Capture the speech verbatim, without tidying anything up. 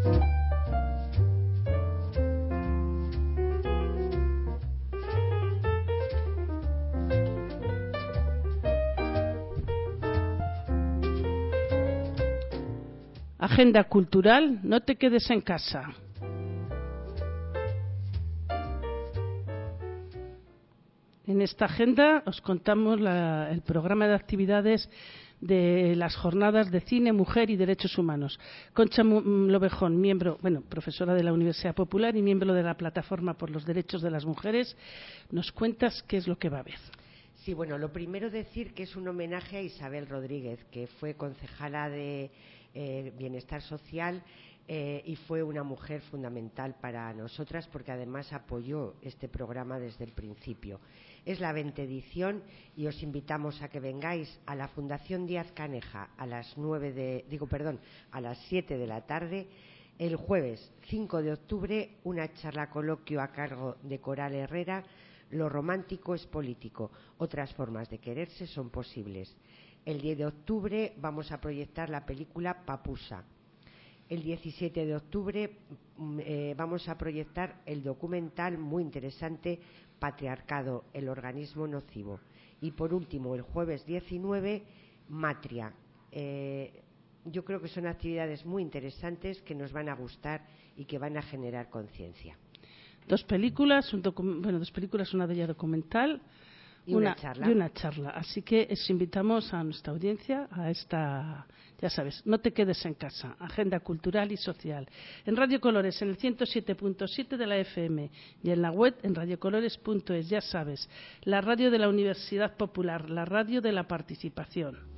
Agenda cultural, no te quedes en casa. En esta agenda os contamos la, el programa de actividades de las jornadas de cine, mujer y derechos humanos. Concha Lobejón, miembro, bueno, profesora de la Universidad Popular y miembro de la Plataforma por los Derechos de las Mujeres, nos cuentas qué es lo que va a haber. Sí, bueno, lo primero decir que es un homenaje a Isabel Rodríguez, que fue concejala de eh, Bienestar Social eh, y fue una mujer fundamental para nosotras porque además apoyó este programa desde el principio. Es la veinte edición y os invitamos a que vengáis a la Fundación Díaz Caneja a las nueve de, digo, perdón, a las siete de la tarde. El jueves cinco de octubre, una charla coloquio a cargo de Coral Herrera. Lo romántico es político, otras formas de quererse son posibles. El diez de octubre vamos a proyectar la película Papusa. El diecisiete de octubre eh, vamos a proyectar el documental muy interesante Patriarcado, el organismo nocivo. Y por último, el jueves diecinueve, Matria. Eh, yo creo que son actividades muy interesantes que nos van a gustar y que van a generar conciencia. Dos películas, un docu- bueno, dos películas, una de ellas documental y una, una charla. y una charla. Así que os invitamos a nuestra audiencia a esta, ya sabes, no te quedes en casa, agenda cultural y social. En Radio Colores, en el ciento siete punto siete de la F M y en la web en radiocolores punto es, ya sabes, la radio de la Universidad Popular, la radio de la participación.